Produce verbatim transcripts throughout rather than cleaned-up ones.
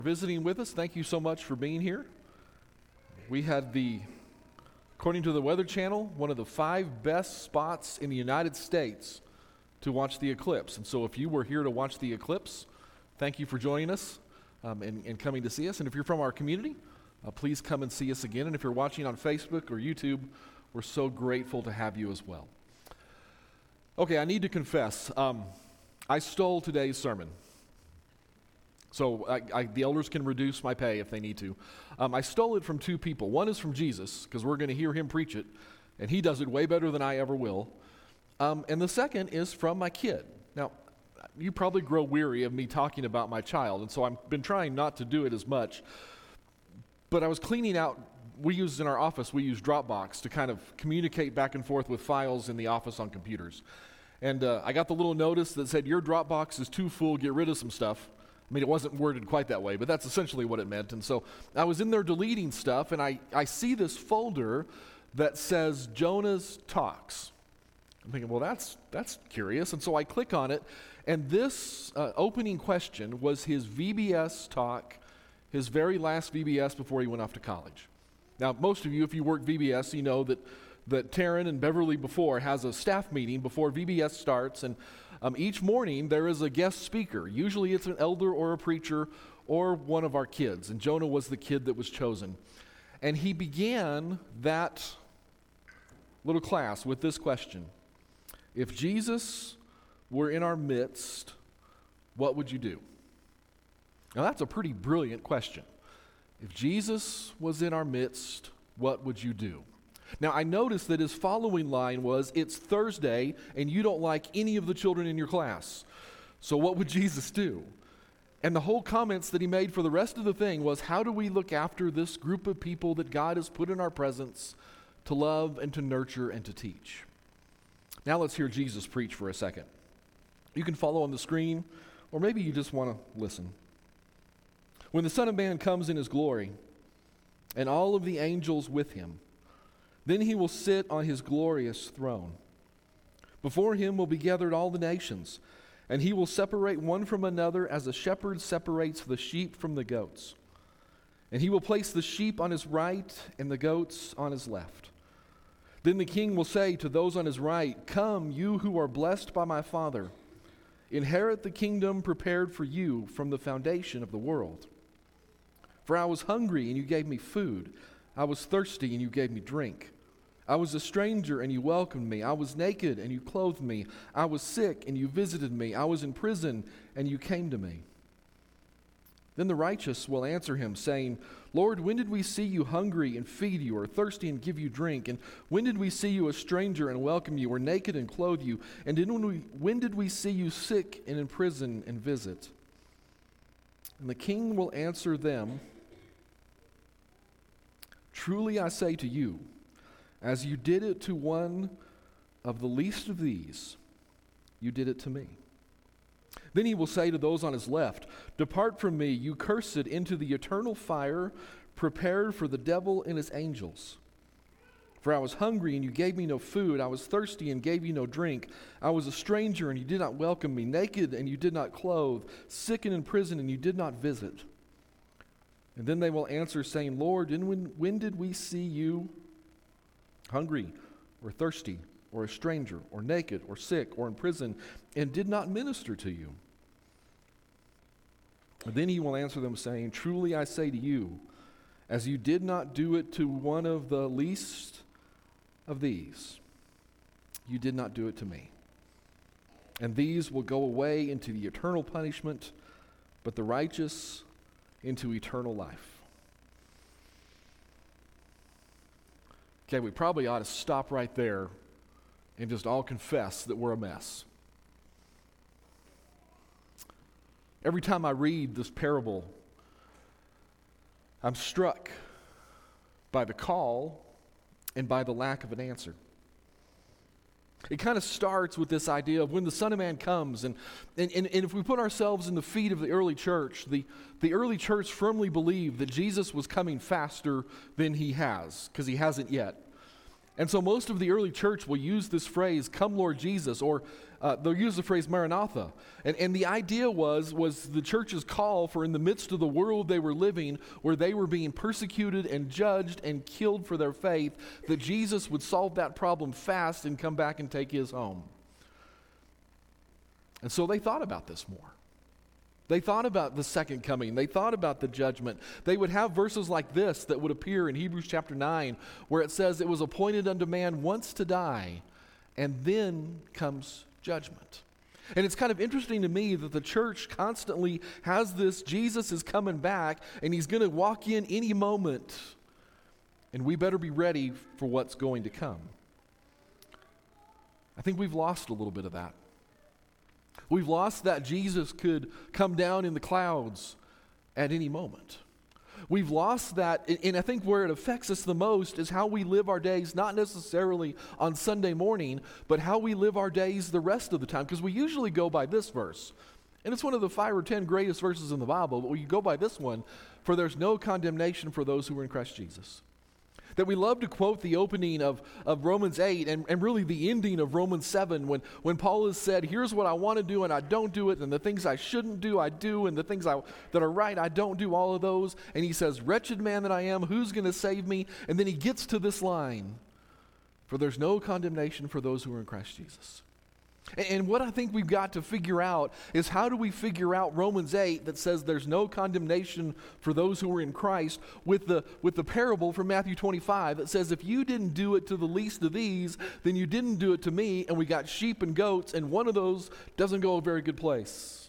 Visiting with us, thank you so much for being here. We had the, according to the Weather Channel, one of the five best spots in the United States to watch the eclipse. And so if you were here to watch the eclipse, thank you for joining us um, and, and coming to see us. And if you're from our community, uh, please come and see us again. And if you're watching on Facebook or YouTube, we're so grateful to have you as well. Okay, I need to confess, um, I stole today's sermon. So I, I, the elders can reduce my pay if they need to. Um, I stole it from two people. One is from Jesus, because we're going to hear him preach it, and he does it way better than I ever will. Um, and the second is from my kid. Now, you probably grow weary of me talking about my child, and so I've been trying not to do it as much. But I was cleaning out, we use in our office, we use Dropbox to kind of communicate back and forth with files in the office on computers. And uh, I got the little notice that said, your Dropbox is too full, get rid of some stuff. I mean, it wasn't worded quite that way, but that's essentially what it meant. And so I was in there deleting stuff, and I, I see this folder that says Jonah's Talks. I'm thinking, well, that's that's curious. And so I click on it, and this uh, opening question was his V B S talk, his very last V B S before he went off to college. Now, most of you, if you work V B S, you know that, that Taryn and Beverly before has a staff meeting before V B S starts, and Um, each morning, there is a guest speaker. Usually it's an elder or a preacher or one of our kids. And Jonah was the kid that was chosen. And he began that little class with this question. If Jesus were in our midst, what would you do? Now, that's a pretty brilliant question. If Jesus was in our midst, what would you do? Now, I noticed that his following line was, it's Thursday, and you don't like any of the children in your class. So what would Jesus do? And the whole comments that he made for the rest of the thing was, how do we look after this group of people that God has put in our presence to love and to nurture and to teach? Now let's hear Jesus preach for a second. You can follow on the screen, or maybe you just want to listen. When the Son of Man comes in his glory, and all of the angels with him, then he will sit on his glorious throne. Before him will be gathered all the nations, and he will separate one from another as a shepherd separates the sheep from the goats. And he will place the sheep on his right and the goats on his left. Then the king will say to those on his right, come, you who are blessed by my Father, inherit the kingdom prepared for you from the foundation of the world. For I was hungry, and you gave me food. I was thirsty, and you gave me drink. I was a stranger, and you welcomed me. I was naked, and you clothed me. I was sick, and you visited me. I was in prison, and you came to me. Then the righteous will answer him, saying, Lord, when did we see you hungry and feed you, or thirsty and give you drink? And when did we see you a stranger and welcome you, or naked and clothe you? And when, we, when did we see you sick and in prison and visit? And the king will answer them, truly I say to you, as you did it to one of the least of these, you did it to me. Then he will say to those on his left, depart from me, you cursed, into the eternal fire prepared for the devil and his angels. For I was hungry, and you gave me no food. I was thirsty, and gave you no drink. I was a stranger, and you did not welcome me. Naked, and you did not clothe. Sick and in prison, and you did not visit. And then they will answer, saying, Lord, and when, when did we see you hungry or thirsty or a stranger or naked or sick or in prison and did not minister to you? And then he will answer them, saying, truly I say to you, as you did not do it to one of the least of these, you did not do it to me. And these will go away into the eternal punishment, but the righteous into eternal life. Okay, we probably ought to stop right there and just all confess that we're a mess. Every time I read this parable, I'm struck by the call and by the lack of an answer. It kind of starts with this idea of when the Son of Man comes, and, and, and, and if we put ourselves in the feet of the early church, the, the early church firmly believed that Jesus was coming faster than he has, because he hasn't yet. And so most of the early church will use this phrase, "Come Lord Jesus," or uh, they'll use the phrase "Maranatha." And, and the idea was, was the church's call for in the midst of the world they were living, where they were being persecuted and judged and killed for their faith, that Jesus would solve that problem fast and come back and take his home. And so they thought about this more. They thought about the second coming. They thought about the judgment. They would have verses like this that would appear in Hebrews chapter nine, where it says, "It was appointed unto man once to die, and then comes judgment." And it's kind of interesting to me that the church constantly has this, Jesus is coming back, and he's going to walk in any moment, and we better be ready for what's going to come. I think we've lost a little bit of that. We've lost that Jesus could come down in the clouds at any moment. We've lost that, and I think where it affects us the most is how we live our days, not necessarily on Sunday morning, but how we live our days the rest of the time. Because we usually go by this verse, and it's one of the five or ten greatest verses in the Bible, but we go by this one, "For there's no condemnation for those who are in Christ Jesus." That we love to quote the opening of, of Romans eight and, and really the ending of Romans seven when, when Paul has said, "Here's what I want to do and I don't do it, and the things I shouldn't do I do, and the things I, that are right I don't do all of those." And he says, "Wretched man that I am, who's going to save me?" And then he gets to this line, "For there's no condemnation for those who are in Christ Jesus." And what I think we've got to figure out is, how do we figure out Romans eight that says there's no condemnation for those who are in Christ with the with the parable from Matthew twenty-five that says, if you didn't do it to the least of these, then you didn't do it to me, and we got sheep and goats, and one of those doesn't go a very good place.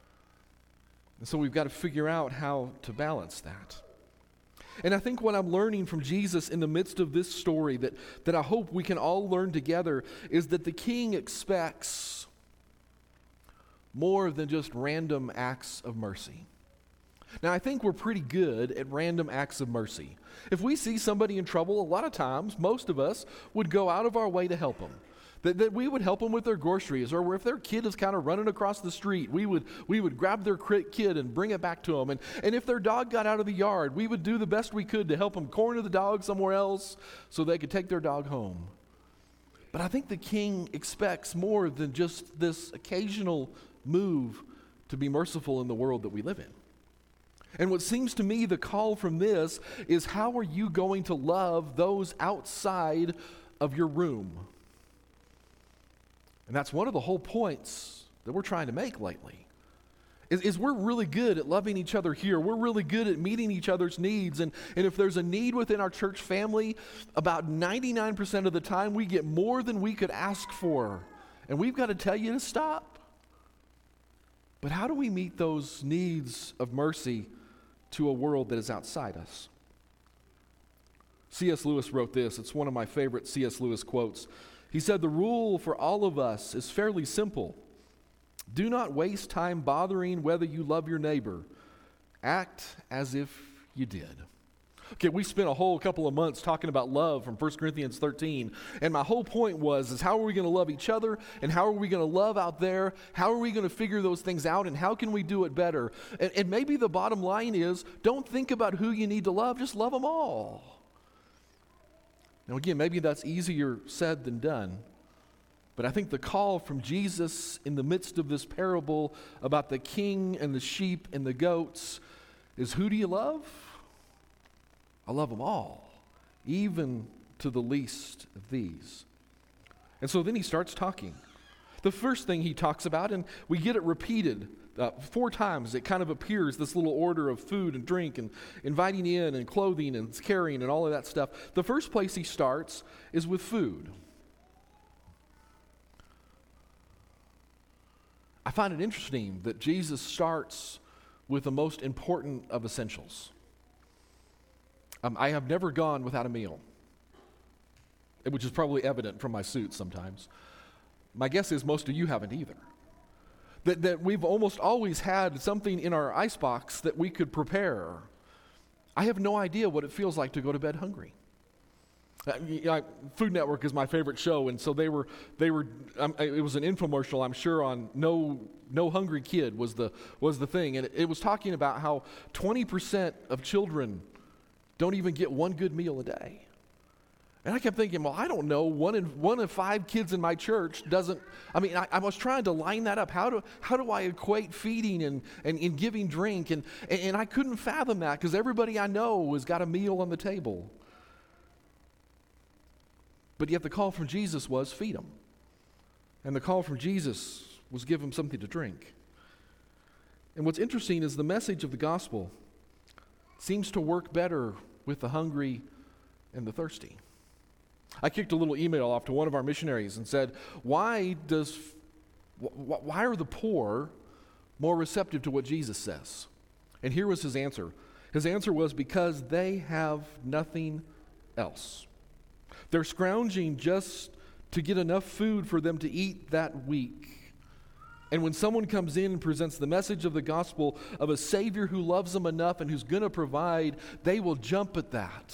And so we've got to figure out how to balance that. And I think what I'm learning from Jesus in the midst of this story that, that I hope we can all learn together is that the King expects more than just random acts of mercy. Now, I think we're pretty good at random acts of mercy. If we see somebody in trouble, a lot of times, most of us would go out of our way to help them. That, that we would help them with their groceries, or if their kid is kind of running across the street, we would we would grab their kid and bring it back to them. And, and if their dog got out of the yard, we would do the best we could to help them corner the dog somewhere else so they could take their dog home. But I think the King expects more than just this occasional move to be merciful in the world that we live in. And what seems to me the call from this is, how are you going to love those outside of your room? And that's one of the whole points that we're trying to make lately, is, is we're really good at loving each other here. We're really good at meeting each other's needs. And, and if there's a need within our church family, about ninety-nine percent of the time we get more than we could ask for. And we've got to tell you to stop. But how do we meet those needs of mercy to a world that is outside us? C S Lewis wrote this. It's one of my favorite C S Lewis quotes. He said, "The rule for all of us is fairly simple. Do not waste time bothering whether you love your neighbor. Act as if you did." Okay, we spent a whole couple of months talking about love from First Corinthians thirteen, and my whole point was, is how are we going to love each other, and how are we going to love out there? How are we going to figure those things out, and how can we do it better? And, and maybe the bottom line is, don't think about who you need to love, just love them all. Now again, maybe that's easier said than done, but I think the call from Jesus in the midst of this parable about the king and the sheep and the goats is, who do you love? I love them all, even to the least of these. And so then he starts talking. The first thing he talks about, and we get it repeated Uh, four times, it kind of appears, this little order of food and drink and inviting in and clothing and carrying and all of that stuff. The first place he starts is with food. I find it interesting that Jesus starts with the most important of essentials. Um, I have never gone without a meal, which is probably evident from my suit sometimes. My guess is most of you haven't either. That, that we've almost always had something in our icebox that we could prepare. I have no idea what it feels like to go to bed hungry. Uh, you know, Food Network is my favorite show, and so they were, they were. Um, it was an infomercial, I'm sure, on no, no hungry kid was the was the thing, and it, it was talking about how twenty percent of children don't even get one good meal a day. And I kept thinking, well, I don't know. One in one of five kids in my church doesn't. I mean, I, I was trying to line that up. How do how do I equate feeding and and, and giving drink? And, and and I couldn't fathom that because everybody I know has got a meal on the table. But yet the call from Jesus was feed them, and the call from Jesus was give them something to drink. And what's interesting is the message of the gospel seems to work better with the hungry and the thirsty. I kicked a little email off to one of our missionaries and said, why does, wh- why are the poor more receptive to what Jesus says? And here was his answer. His answer was because they have nothing else. They're scrounging just to get enough food for them to eat that week. And when someone comes in and presents the message of the gospel of a Savior who loves them enough and who's going to provide, they will jump at that.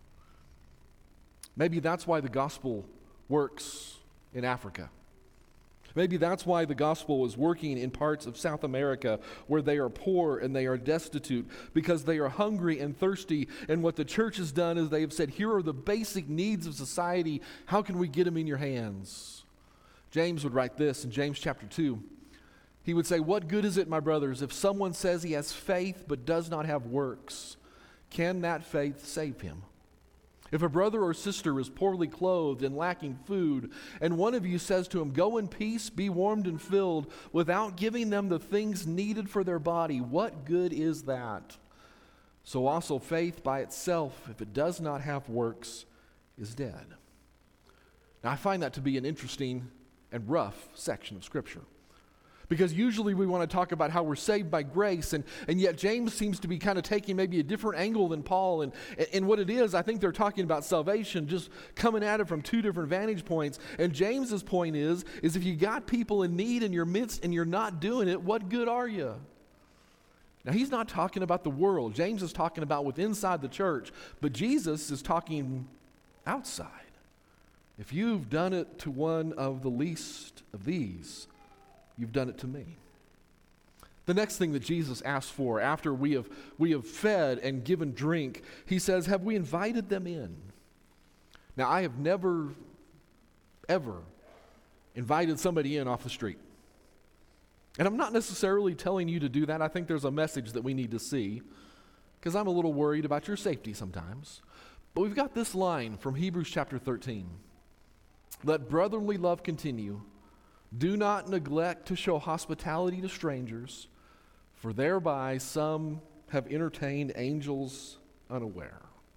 Maybe that's why the gospel works in Africa. Maybe that's why the gospel is working in parts of South America where they are poor and they are destitute, because they are hungry and thirsty. And what the church has done is they have said, here are the basic needs of society. How can we get them in your hands? James would write this in James chapter two. He would say, what good is it, my brothers, if someone says he has faith but does not have works? Can that faith save him? If a brother or sister is poorly clothed and lacking food, and one of you says to him, go in peace, be warmed and filled, without giving them the things needed for their body, what good is that? So also faith by itself, if it does not have works, is dead. Now I find that to be an interesting and rough section of Scripture. Because usually we want to talk about how we're saved by grace, and, and yet James seems to be kind of taking maybe a different angle than Paul. And, and what it is, I think they're talking about salvation, just coming at it from two different vantage points. And James's point is, is if you got people in need in your midst and you're not doing it, what good are you? Now he's not talking about the world. James is talking about what's inside the church, but Jesus is talking outside. If you've done it to one of the least of these, you've done it to me. The next thing that Jesus asks for after we have we have fed and given drink, he says, have we invited them in? Now, I have never, ever invited somebody in off the street. And I'm not necessarily telling you to do that. I think there's a message that we need to see, because I'm a little worried about your safety sometimes. But we've got this line from Hebrews chapter thirteen. Let brotherly love continue. Do not neglect to show hospitality to strangers, for thereby some have entertained angels unaware.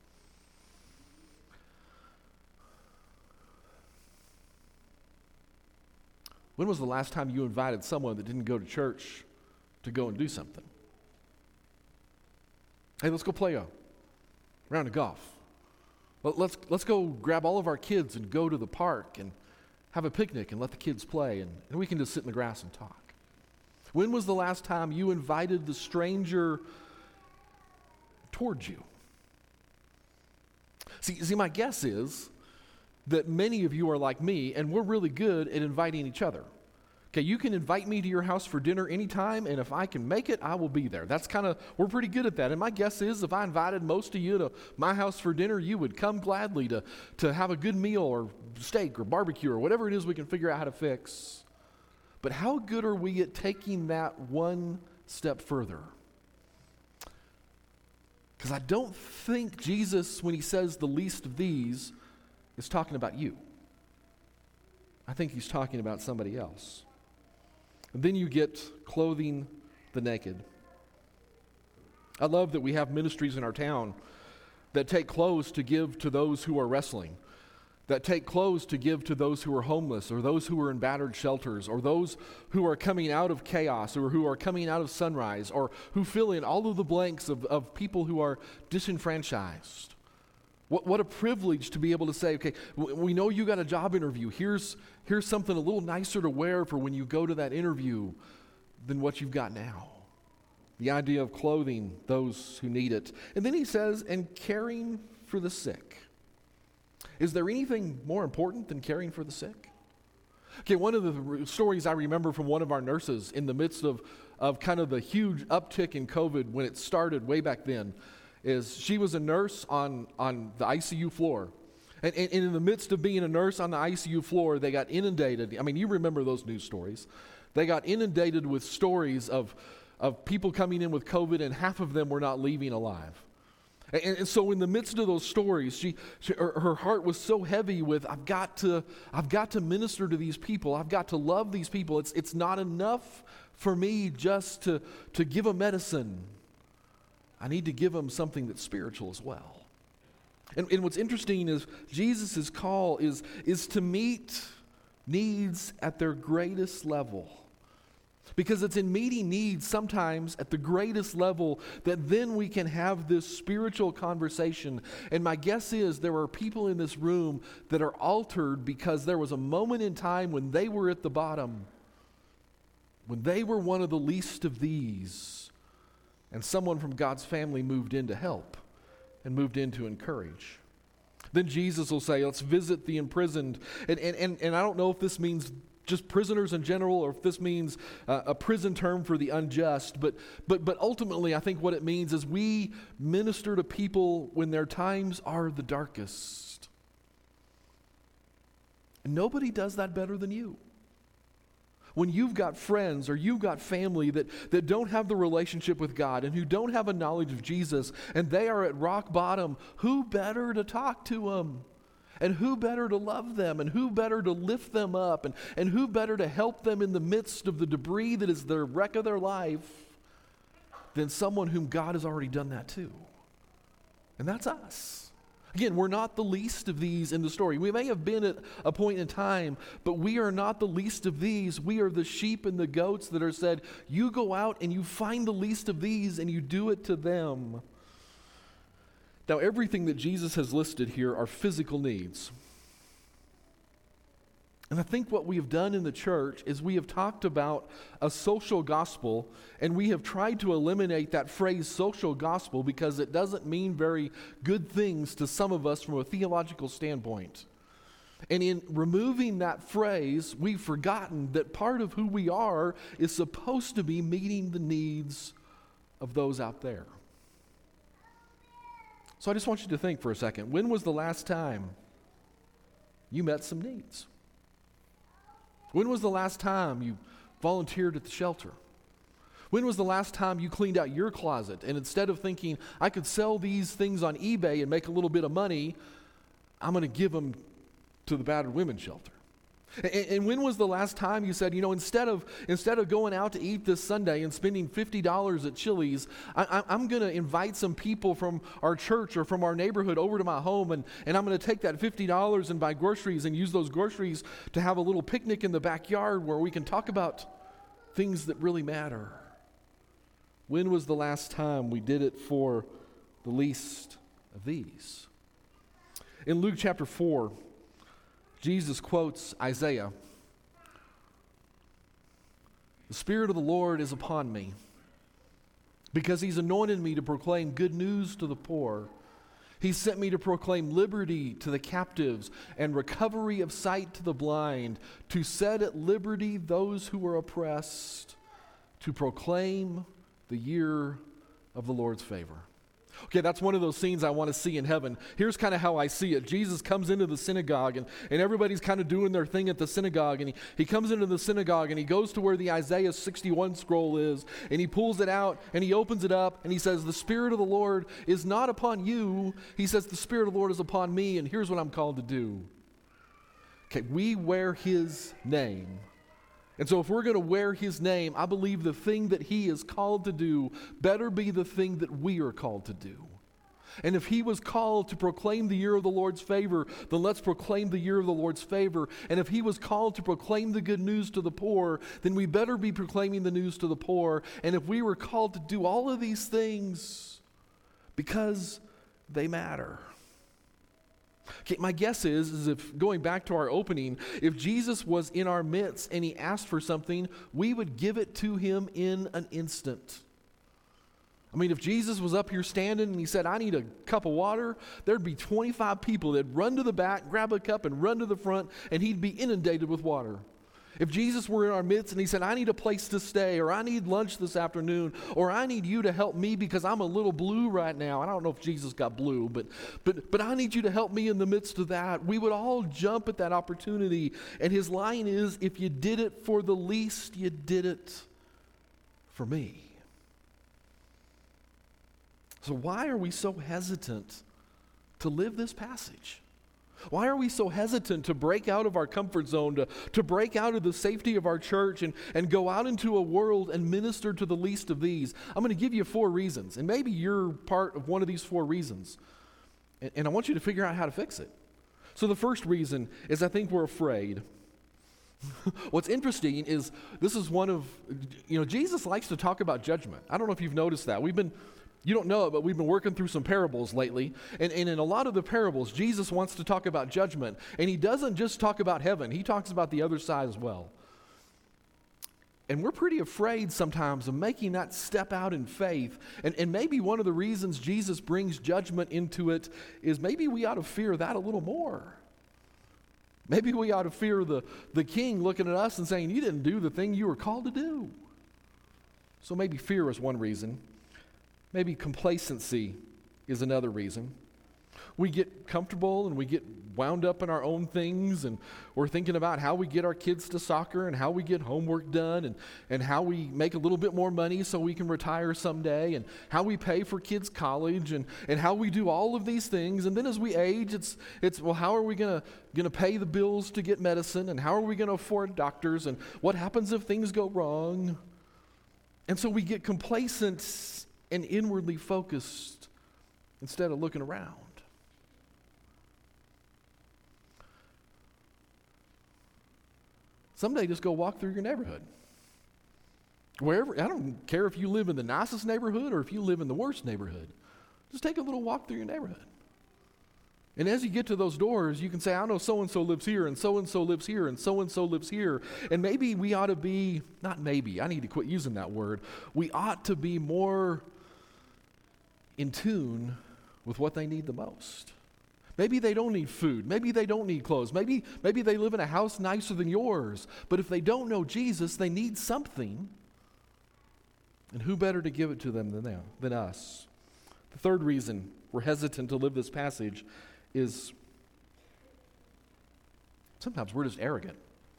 When was the last time you invited someone that didn't go to church to go and do something? Hey, let's go play a round of golf. Let's, let's go grab all of our kids and go to the park and have a picnic and let the kids play, and, and we can just sit in the grass and talk. When was the last time you invited the stranger towards you? See, see, my guess is that many of you are like me, and we're really good at inviting each other. Okay, you can invite me to your house for dinner anytime, and if I can make it, I will be there. That's kind of, we're pretty good at that. And my guess is if I invited most of you to my house for dinner, you would come gladly to, to have a good meal or steak or barbecue or whatever it is we can figure out how to fix. But how good are we at taking that one step further? Because I don't think Jesus, when he says the least of these, is talking about you. I think he's talking about somebody else. And then you get clothing the naked. I love that we have ministries in our town that take clothes to give to those who are wrestling, that take clothes to give to those who are homeless, or those who are in battered shelters, or those who are coming out of chaos, or who are coming out of sunrise, or who fill in all of the blanks of, of people who are disenfranchised. What, what a privilege to be able to say, okay, we know you got a job interview. Here's, here's something a little nicer to wear for when you go to that interview than what you've got now. The idea of clothing those who need it. And then he says, and caring for the sick. Is there anything more important than caring for the sick? Okay, one of the stories I remember from one of our nurses in the midst of, of kind of the huge uptick in COVID when it started way back then, is she was a nurse on, on the I C U floor. And, and, and in the midst of being a nurse on the I C U floor, they got inundated. I mean, you remember those news stories. They got inundated with stories of, of people coming in with COVID, and half of them were not leaving alive. And, and so in the midst of those stories, she, she her, her heart was so heavy with, I've got to, I've got to minister to these people. I've got to love these people. It's, it's not enough for me just to, to give them medicine. I need to give them something that's spiritual as well. And, and what's interesting is Jesus' call is, is to meet needs at their greatest level. Because it's in meeting needs sometimes at the greatest level that then we can have this spiritual conversation. And my guess is there are people in this room that are altered because there was a moment in time when they were at the bottom, when they were one of the least of these, and someone from God's family moved in to help and moved in to encourage. Then Jesus will say, let's visit the imprisoned. And, and, and, and I don't know if this means just prisoners in general or if this means uh, a prison term for the unjust. But, but, but ultimately, I think what it means is we minister to people when their times are the darkest. And nobody does that better than you. When you've got friends or you've got family that, that don't have the relationship with God and who don't have a knowledge of Jesus and they are at rock bottom, who better to talk to them? And who better to love them? And who better to lift them up? And, and who better to help them in the midst of the debris that is the wreck of their life than someone whom God has already done that to? And that's us. Again, we're not the least of these in the story. We may have been at a point in time, but we are not the least of these. We are the sheep and the goats that are said, you go out and you find the least of these and you do it to them. Now, everything that Jesus has listed here are physical needs. And I think what we have done in the church is we have talked about a social gospel, and we have tried to eliminate that phrase social gospel because it doesn't mean very good things to some of us from a theological standpoint. And in removing that phrase, we've forgotten that part of who we are is supposed to be meeting the needs of those out there. So I just want you to think for a second. When was the last time you met some needs? When was the last time you volunteered at the shelter? When was the last time you cleaned out your closet and instead of thinking, I could sell these things on eBay and make a little bit of money, I'm going to give them to the battered women's shelter? And, and when was the last time you said, you know, instead of instead of going out to eat this Sunday and spending fifty dollars at Chili's, I, I, I'm going to invite some people from our church or from our neighborhood over to my home, and, and I'm going to take that fifty dollars and buy groceries and use those groceries to have a little picnic in the backyard where we can talk about things that really matter. When was the last time we did it for the least of these? In Luke chapter four, Jesus quotes Isaiah. The Spirit of the Lord is upon me, because He's anointed me to proclaim good news to the poor. He sent me to proclaim liberty to the captives and recovery of sight to the blind, to set at liberty those who are oppressed, to proclaim the year of the Lord's favor. Okay, that's one of those scenes I want to see in heaven. Here's kind of how I see it. Jesus comes into the synagogue, and, and everybody's kind of doing their thing at the synagogue, and he, he comes into the synagogue, and he goes to where the Isaiah sixty-one scroll is, and he pulls it out, and he opens it up, and he says, the Spirit of the Lord is not upon you. He says, the Spirit of the Lord is upon me, and here's what I'm called to do. Okay, we wear His name. And so if we're going to wear His name, I believe the thing that He is called to do better be the thing that we are called to do. And if He was called to proclaim the year of the Lord's favor, then let's proclaim the year of the Lord's favor. And if He was called to proclaim the good news to the poor, then we better be proclaiming the news to the poor. And if we were called to do all of these things because they matter. Okay, my guess is, is if, going back to our opening, if Jesus was in our midst and He asked for something, we would give it to Him in an instant. I mean, if Jesus was up here standing and He said, I need a cup of water, there'd be twenty-five people that'd run to the back, grab a cup and run to the front, and He'd be inundated with water. If Jesus were in our midst and he said, I need a place to stay, or I need lunch this afternoon, or I need you to help me because I'm a little blue right now. I don't know if Jesus got blue, but, but, but I need you to help me in the midst of that. We would all jump at that opportunity. And his line is, if you did it for the least, you did it for me. So why are we so hesitant to live this passage? Why are we so hesitant to break out of our comfort zone, to, to break out of the safety of our church and, and go out into a world and minister to the least of these? I'm going to give you four reasons, and maybe you're part of one of these four reasons. And, and I want you to figure out how to fix it. So the first reason is I think we're afraid. What's interesting is this is one of, you know, Jesus likes to talk about judgment. I don't know if you've noticed that. We've been You don't know it, but we've been working through some parables lately. And, and in a lot of the parables, Jesus wants to talk about judgment. And he doesn't just talk about heaven. He talks about the other side as well. And we're pretty afraid sometimes of making that step out in faith. And, and maybe one of the reasons Jesus brings judgment into it is maybe we ought to fear that a little more. Maybe we ought to fear the, the king looking at us and saying, you didn't do the thing you were called to do. So maybe fear is one reason. Maybe complacency is another reason. We get comfortable and we get wound up in our own things, and we're thinking about how we get our kids to soccer and how we get homework done and, and how we make a little bit more money so we can retire someday, and how we pay for kids' college, and, and how we do all of these things. And then as we age, it's, it's well, how are we going to going to pay the bills to get medicine, and how are we going to afford doctors, and what happens if things go wrong? And so we get complacent and inwardly focused instead of looking around. Someday just go walk through your neighborhood. Wherever, I don't care if you live in the nicest neighborhood or if you live in the worst neighborhood. Just take a little walk through your neighborhood. And as you get to those doors, you can say, I know so-and-so lives here, and so-and-so lives here, and so-and-so lives here. And maybe we ought to be, not maybe, I need to quit using that word. We ought to be more in tune with what they need the most. Maybe they don't need food. Maybe they don't need clothes. Maybe, maybe they live in a house nicer than yours. But if they don't know Jesus, they need something. And who better to give it to them than them, than us? The third reason we're hesitant to live this passage is sometimes we're just arrogant.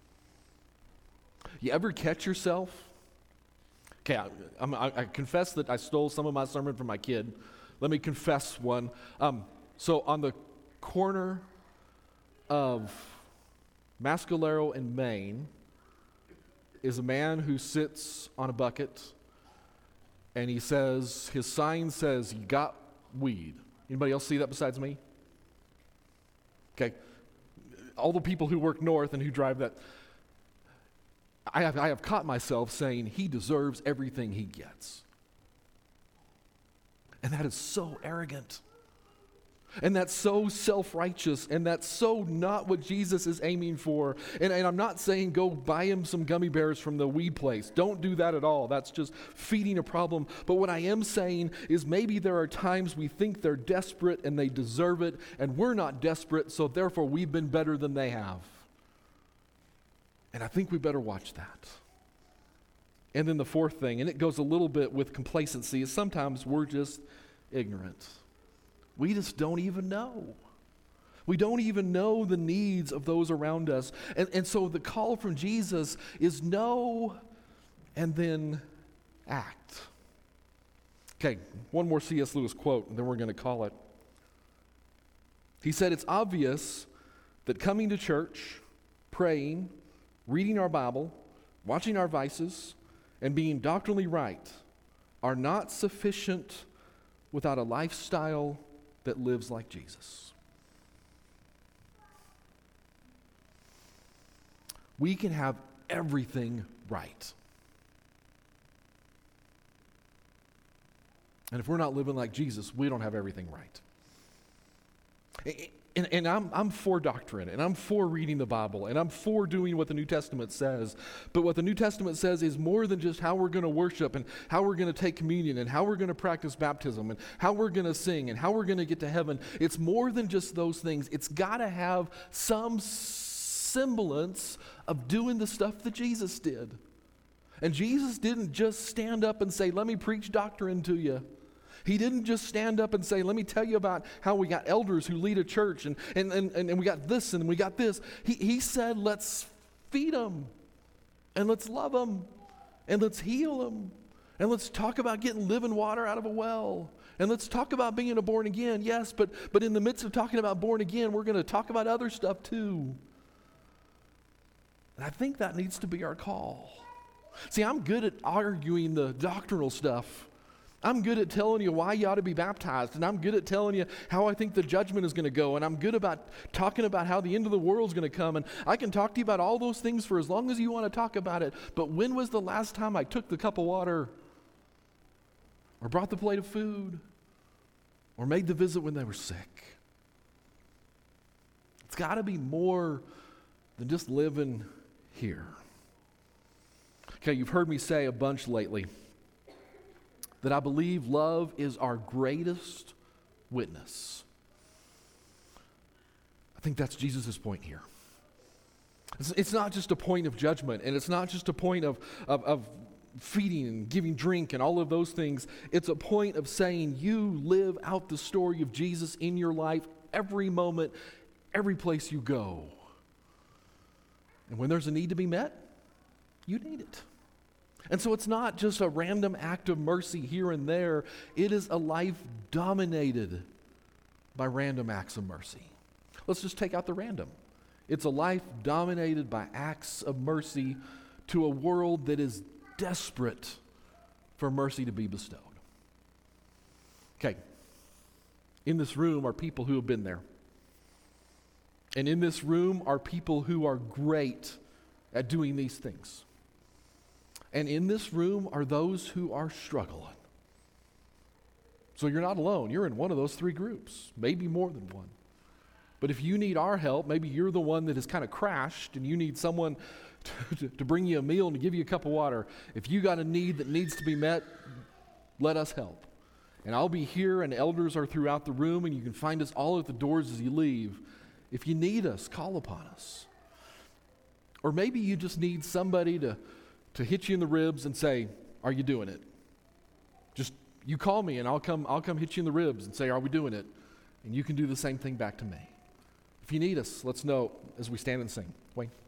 You ever catch yourself? Okay, I, I'm, I, I confess that I stole some of my sermon from my kid. Let me confess one. Um, so on the corner of Mascalero and Main is a man who sits on a bucket, and he says, his sign says, you got weed. Anybody else see that besides me? Okay. All the people who work north and who drive that, I have, I have caught myself saying, he deserves everything he gets. And that is so arrogant. And that's so self-righteous, and that's so not what Jesus is aiming for. And, and I'm not saying go buy him some gummy bears from the weed place. Don't do that at all. That's just feeding a problem. But what I am saying is maybe there are times we think they're desperate and they deserve it, and we're not desperate, so therefore we've been better than they have. And I think we better watch that. And then the fourth thing, and it goes a little bit with complacency, is sometimes we're just ignorant. We just don't even know. We don't even know the needs of those around us. And, and so the call from Jesus is know and then act. Okay, one more C S Lewis quote, and then we're going to call it. He said, it's obvious that coming to church, praying, reading our Bible, watching our vices, and being doctrinally right are not sufficient without a lifestyle that lives like Jesus. We can have everything right. And if we're not living like Jesus, we don't have everything right. And, and I'm, I'm for doctrine, and I'm for reading the Bible, and I'm for doing what the New Testament says. But what the New Testament says is more than just how we're going to worship, and how we're going to take communion, and how we're going to practice baptism, and how we're going to sing, and how we're going to get to heaven. It's more than just those things. It's got to have some s- semblance of doing the stuff that Jesus did. And Jesus didn't just stand up and say, let me preach doctrine to you. He didn't just stand up and say, let me tell you about how we got elders who lead a church, and, and, and, and we got this and we got this. He, he said, let's feed them, and let's love them, and let's heal them, and let's talk about getting living water out of a well, and let's talk about being a born again. Yes, but, but in the midst of talking about born again, we're going to talk about other stuff too. And I think that needs to be our call. See, I'm good at arguing the doctrinal stuff. I'm good at telling you why you ought to be baptized, and I'm good at telling you how I think the judgment is going to go, and I'm good about talking about how the end of the world is going to come, and I can talk to you about all those things for as long as you want to talk about it. But when was the last time I took the cup of water, or brought the plate of food, or made the visit when they were sick? It's got to be more than just living here. Okay, you've heard me say a bunch lately that I believe love is our greatest witness. I think that's Jesus' point here. It's, it's not just a point of judgment, and it's not just a point of, of, of feeding and giving drink and all of those things. It's a point of saying you live out the story of Jesus in your life every moment, every place you go. And when there's a need to be met, you need it. And so it's not just a random act of mercy here and there. It is a life dominated by random acts of mercy. Let's just take out the random. It's a life dominated by acts of mercy to a world that is desperate for mercy to be bestowed. Okay, in this room are people who have been there. And in this room are people who are great at doing these things. And in this room are those who are struggling. So you're not alone. You're in one of those three groups, maybe more than one. But if you need our help, maybe you're the one that has kind of crashed and you need someone to, to, to bring you a meal and to give you a cup of water. If you got a need that needs to be met, let us help. And I'll be here, and elders are throughout the room, and you can find us all at the doors as you leave. If you need us, call upon us. Or maybe you just need somebody to to hit you in the ribs and say, are you doing it? Just, you call me and I'll come I'll come hit you in the ribs and say, are we doing it? And you can do the same thing back to me. If you need us, let's know as we stand and sing. Wayne.